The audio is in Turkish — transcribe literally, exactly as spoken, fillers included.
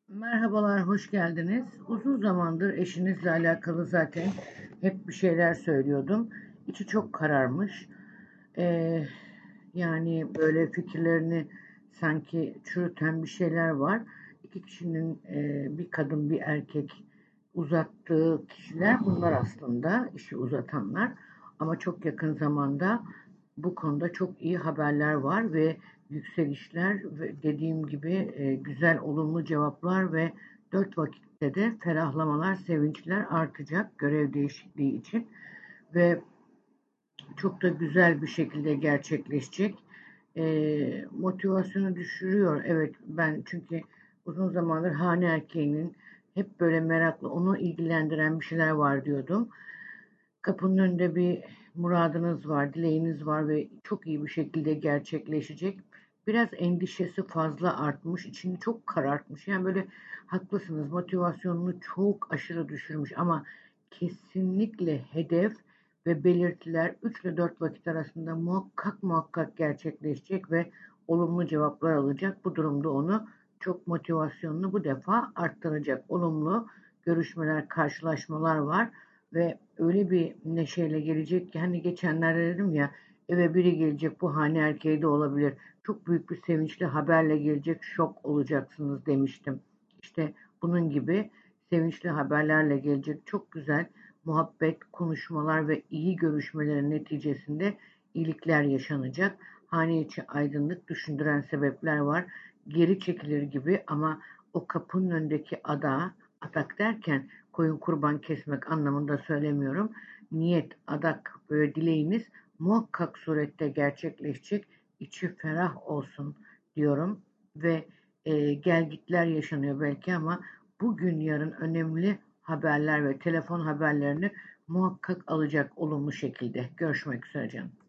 Merhabalar, hoş geldiniz. Uzun zamandır eşinizle alakalı zaten hep bir şeyler söylüyordum. İçi çok kararmış. Ee, Yani böyle fikirlerini sanki çürüten bir şeyler var. İki kişinin e, bir kadın bir erkek uzattığı kişiler bunlar aslında işi uzatanlar. Ama çok yakın zamanda bu konuda çok iyi haberler var ve yükselişler ve dediğim gibi e, güzel olumlu cevaplar ve dört vakitte de ferahlamalar, sevinçler artacak görev değişikliği için ve çok da güzel bir şekilde gerçekleşecek. E, motivasyonu düşürüyor. Evet, ben çünkü uzun zamandır hane erkeğinin hep böyle meraklı, onu ilgilendiren bir şeyler var diyordum. Kapının önünde bir muradınız var, dileğiniz var ve çok iyi bir şekilde gerçekleşecek. Biraz endişesi fazla artmış, içini çok karartmış. Yani böyle haklısınız, motivasyonunu çok aşırı düşürmüş ama kesinlikle hedef ve belirtiler üç ile dört vakit arasında muhakkak muhakkak gerçekleşecek ve olumlu cevaplar alacak. Bu durumda onu çok motivasyonunu bu defa arttıracak. Olumlu görüşmeler, karşılaşmalar var ve öyle bir neşeyle gelecek ki hani geçenlerde dedim ya, eve biri gelecek, bu hane erkeği de olabilir. Çok büyük bir sevinçli haberle gelecek, şok olacaksınız demiştim. İşte bunun gibi sevinçli haberlerle gelecek çok güzel muhabbet, konuşmalar ve iyi görüşmelerin neticesinde iyilikler yaşanacak. Hane içi aydınlık düşündüren sebepler var. Geri çekilir gibi ama o kapının önündeki ada, adak derken koyun kurban kesmek anlamında söylemiyorum. Niyet, adak, böyle dileğiniz muhakkak surette gerçekleşecek. İçi ferah olsun diyorum ve e, gelgitler yaşanıyor belki ama bugün yarın önemli haberler ve telefon haberlerini muhakkak alacak olumlu şekilde. Görüşmek üzere canım.